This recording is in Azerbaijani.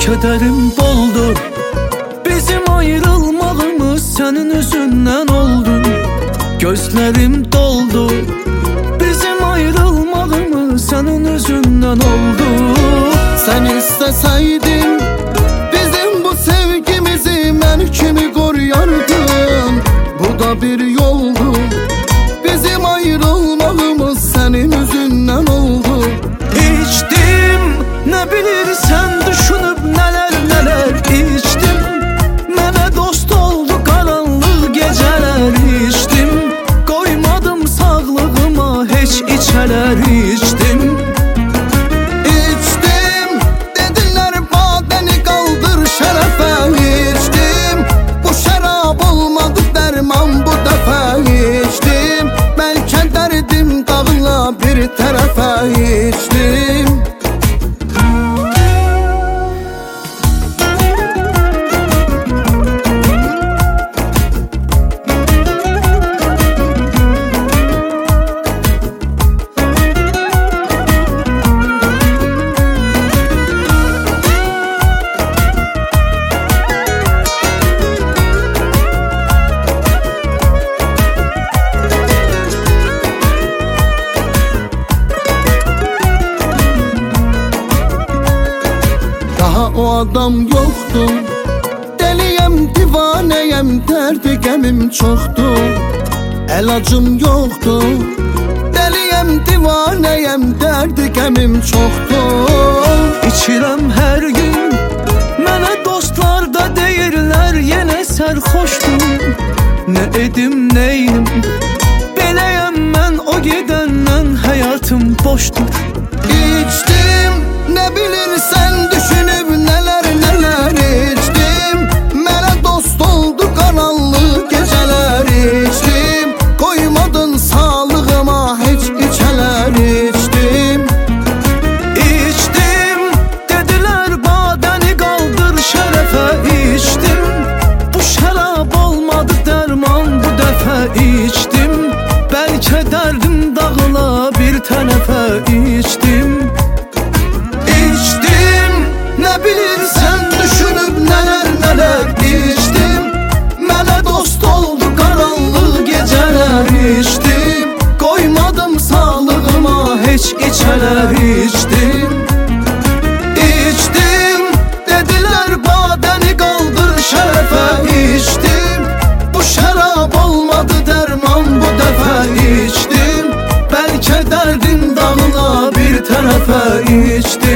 kederim doldu. Bizim ayrılmağımız senin yüzünden oldu. Gözlerim doldu. Bizim ayrılmağımız senin yüzünden oldu. Sen isteseydin bizim bu sevgimizi ben kimi koruyardın. Bu da bir yoldu. Bizim ayrılmağımız senin yüzünden oldu. İçtim, ne bilirsen düşünüp neler neler içtim. Mənə dost oldu karanlık geceler içtim. Koymadım sağlığıma hiç içeler içtim. İçtim, dediler badeni kaldır şerefe içtim. Bu şarap olmadı derman bu defa içtim. Belki derdim dağla bir tarafa içtim. O adam yoktu. Deliyem, divaneyem, derdi gemim çoktu. Elacım yoktu. Deliyem, divaneyem, derdi gemim çoktu. İçirəm her gün. Mənə dostlar da deyirlər yenə sərxoşdum. Ne edim neyim, beləyəm mən o gedəndən həyatım boşdur. İçtim, ne bilirsen düşünüp neler neler içtim. Mənə dost oldu karanlık geceler içtim. Koymadın sağlığıma hiç içeler içtim. İçtim, dediler badəni qaldır şərəfə içtim. Bu şərab olmadı dərman bu dəfə içtim. Bəlkə dərdim dağıla bir tərəfə içtim. Ne bilirsen düşünüp neler neler içtim. Mənə dost oldu karanlık geceler içtim. Koymadım sağlığıma hiç içeler içtim. İçtim, dediler badəni qaldır şərəfə içtim. Bu şərab olmadı dərman bu dəfə içtim. Bəlkə dərdim dağıla bir tərəfə içtim.